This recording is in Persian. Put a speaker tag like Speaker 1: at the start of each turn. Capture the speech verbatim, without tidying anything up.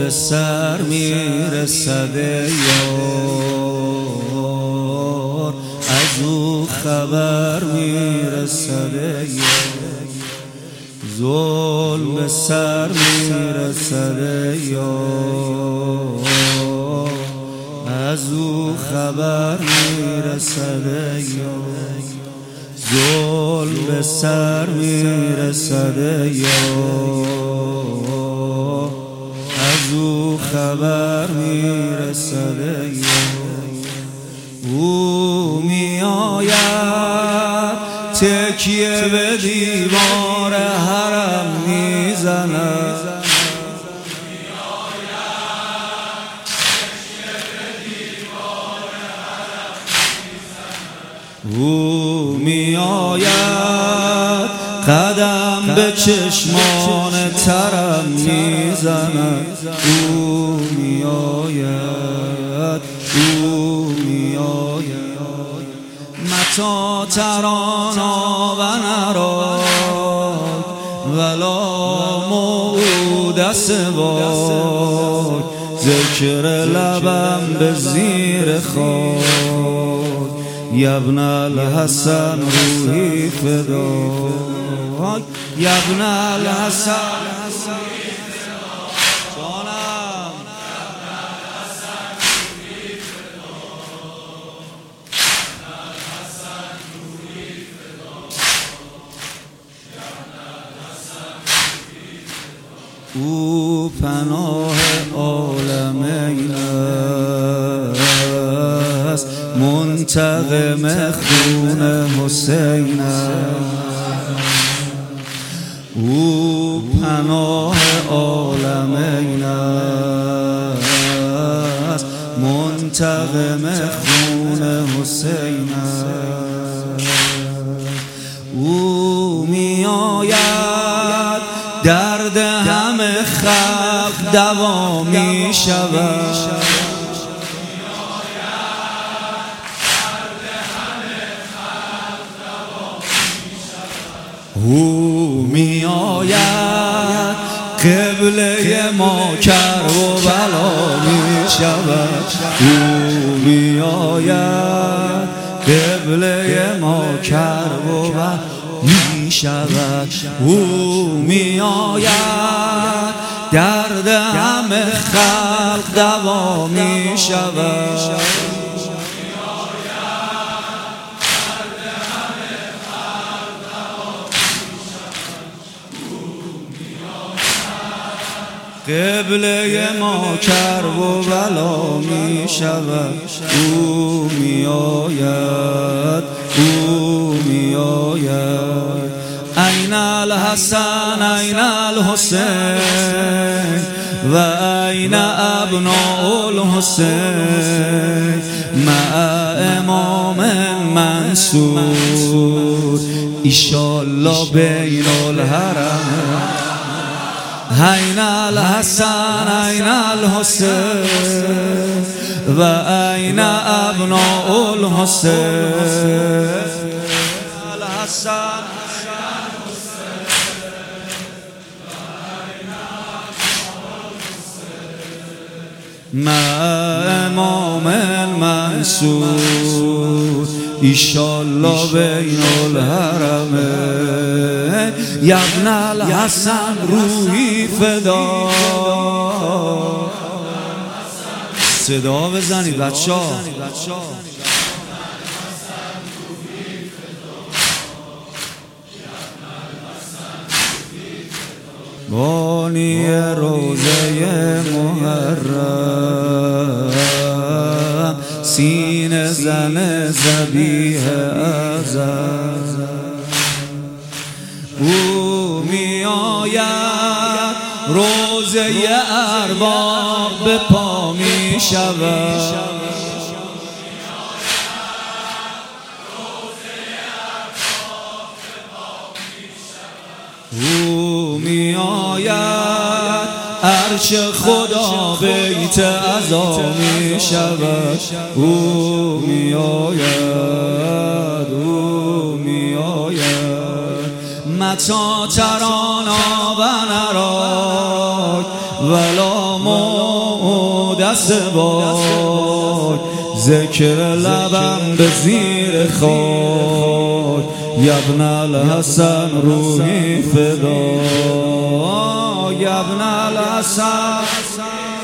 Speaker 1: به سر میرسد یار، از او خبر میرسد یار. ظلم به سر میرسد یار، از او خبر میرسد یار. ظلم به سر میرسد یار، از او خبر میرسد یار. او میآید تکیه به دیوار حرم میزند، او میآید قدم به چشمان ترم میزند. او میآید، او میآید متی ترانا و نراک ولا موعود سواک. ذکر لبم به زیر خاک، یا ابن الحسن روحی فداک، یا ابن الحسن جانم. او پناه عالمین است، منتقم خون حسین است. او پناه عالمین است، منتقم خون حسین است. او میآید درد همه خلق دوا می شود. او می آید قبله ما کرب و بلا می شود. او می آید قبله ما کرب و بلا می شود. او می آید درد همه خلق دوا می شود. قبله ما کرب و بلا می شود. او می آید، او می آید. این الحسن این الحسین و این ابناء الحسین مع امام منصور ایشالله بین الحرم. این الحسن این الحسین و این ابناء الحسین. الحسن مع امام منصور ایشالله بین الحرمین. یا ابن الحسن روحی فدا. صدا بزنید بچه ها. بانی روزه محرم سینه زن ذبیح اعظم. او می آید روزه ارباب به پا می شود. او می آید عرش خدا بیت عزا می شود. او می آید، او می آید متی ترانا و نراک ولا ما دست بای، ذکر لبم به زیر خاک. یبن الحسن روحی فدا، یبن الحسن